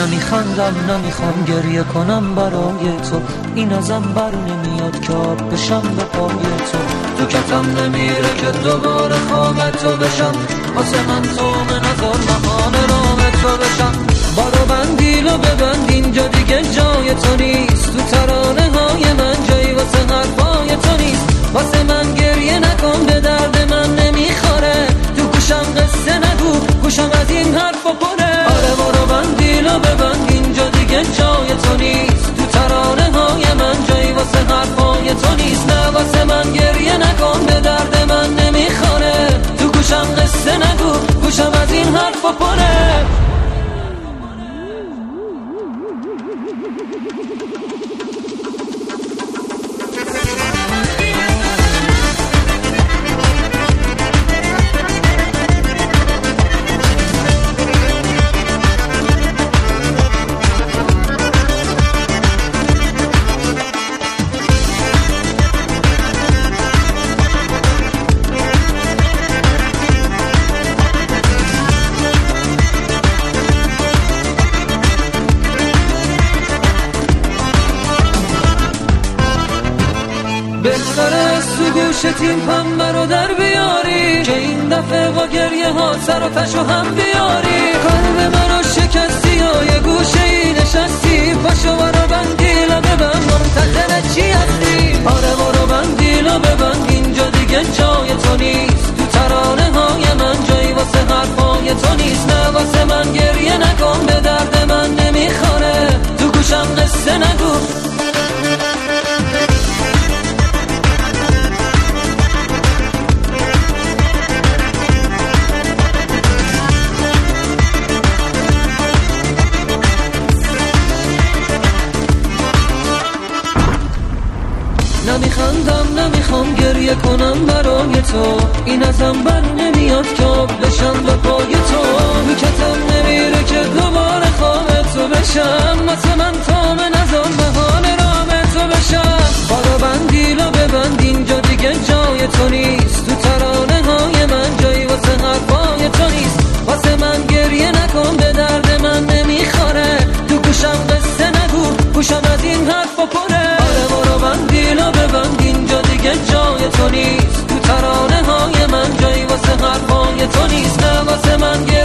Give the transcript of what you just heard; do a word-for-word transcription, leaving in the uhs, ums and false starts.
نمیخندم نمیخوام گریه کنم برای تو، این ازم بر نمیاد که آب بشم به پای تو. تو کتم نمیره که دوباره خواب تو بشم، واسه من تو من نظر مهان رام تو بشم. بارو بندیلو ببند اینجا دیگه جای تو نیست، تو ترانه های من جایی واسه حرفای تو نیست. واسه من گریه نکن به درد من نمیخوره، تو گوشم قصه نگو گوشم از این حرفا پره. آره بارو بندیلو ببند اینجا دیگه جای تو نیست، تو ترانه های من جایی واسه حرفای تو نیست. نه واسه من گریه نکن به درد من نمیخوره، تو گوشم قصه نگو گوشم از این حرفا پره. بهتره از تو گوشت این پنبه رو در بیاری، که این دفعه با گریه ها سر و تشو هم بیاری. قلب من رو شکستی یا یه گوشه ای نشستی، پاشو برو بندیلا ببند منتظر چی هستی. آره برو بندیلا ببند اینجا دیگه جای تو نیست، تو ترانه های من جایی واسه حرفای تو نیست. نه واسه من گریه نکن به درد من نمیخوره، تو گوشم قصه نگو. نمیخندم نمیخوام گریه کنم برای تو، این ازم بر نمیاد که آب بشم به پای تو. تو کتم نمیره که دوباره خواب تو بشم، واسه من تا من ازان بهان رام تو بشم. بارو بندیلو ببند اینجا دیگه جای تو نیست، تو ترانه های من جایی واسه حرفای تو نیست. واسه من گریه نکن به درد من نمیخوره، تو گوشم قصه نگو گوشم از این حرفا پره. آره بارو بندیلو ببند اینجا دیگه جای تو نیست، تو ترانه های من جایی واسه حرفای تو نیست. نه واسه من